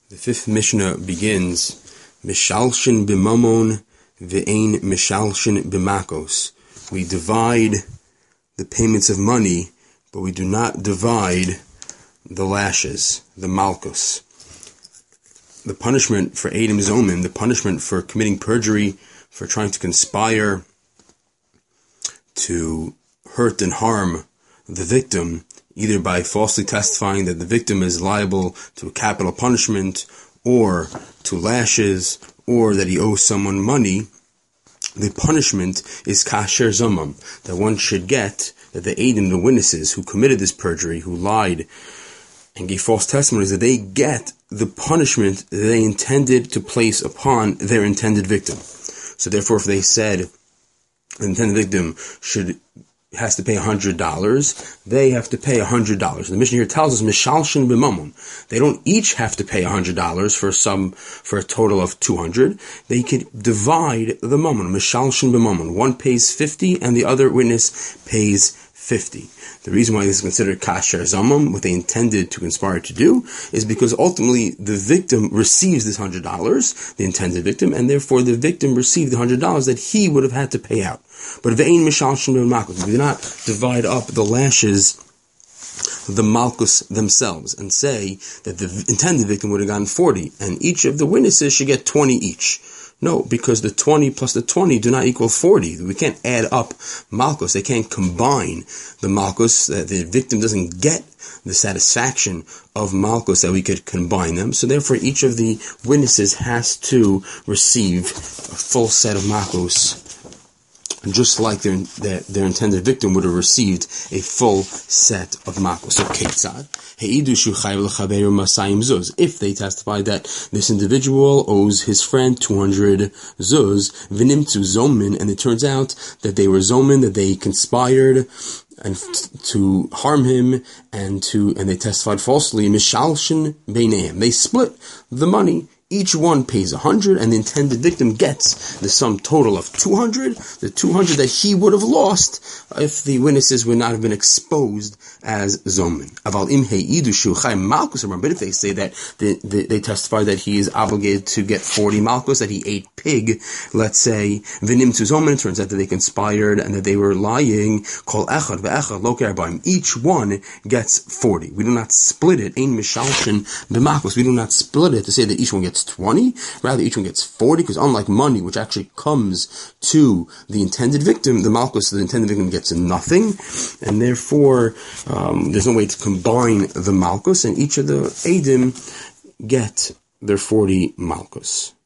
The fifth Mishnah begins, Mishalshin b'mamon ve'ein mishalshin b'makos. We divide the payments of money, but we do not divide the lashes, the malchus. The punishment for Eidim Zomin, the punishment for committing perjury, for trying to conspire to hurt and harm the victim, either by falsely testifying that the victim is liable to a capital punishment, or to lashes, or that he owes someone money. The punishment is kasher zomam, that one should get, that the Eidim, the witnesses who committed this perjury, who lied and gave false testimonies, that they get the punishment that they intended to place upon their intended victim. So therefore, if they said the intended victim has to pay $100, they have to pay $100. The Mishnah here tells us mishalshin b'mamon. They don't each have to pay $100 for a total of $200. They could divide the mamon, mishalshin b'mamon. One pays 50 and the other witness pays 50. The reason why this is considered kasher zamam, what they intended to conspire to do, is because ultimately the victim receives this $100, the intended victim, and therefore the victim received the $100 that he would have had to pay out. But ve'ein mishalshin b'makos, we do not divide up the lashes, the malchus themselves, and say that the intended victim would have gotten 40, and each of the witnesses should get 20 each. No, because the 20 plus the 20 do not equal 40. We can't add up malchus. They can't combine the malchus. The victim doesn't get the satisfaction of malchus that we could combine them. So therefore, each of the witnesses has to receive a full set of malchus, just like their intended victim would have received a full set of malchus. So ketzad, if they testify that this individual owes his friend 200 zuz, v'nimtzu zomin, and it turns out that they were zomin, that they conspired and to harm him, and they testified falsely, mishalshin beineim, they split the money. Each one pays 100, and the intended victim gets the sum total of 200, the 200 that he would have lost if the witnesses would not have been exposed as zomin. But if they say that they testify that he is obligated to get 40 malchus, that he ate pig, let's say, v'nim to zomin, it turns out that they conspired and that they were lying, kol echad ve'echad lo kerbaim, each one gets 40. We do not split it, ein mishalshin b'malchus, we do not split it to say that each one gets 20, rather each one gets 40, because unlike money, which actually comes to the intended victim, the malchus of the intended victim gets nothing, and therefore there's no way to combine the malchus, and each of the Eidim get their 40 malchus.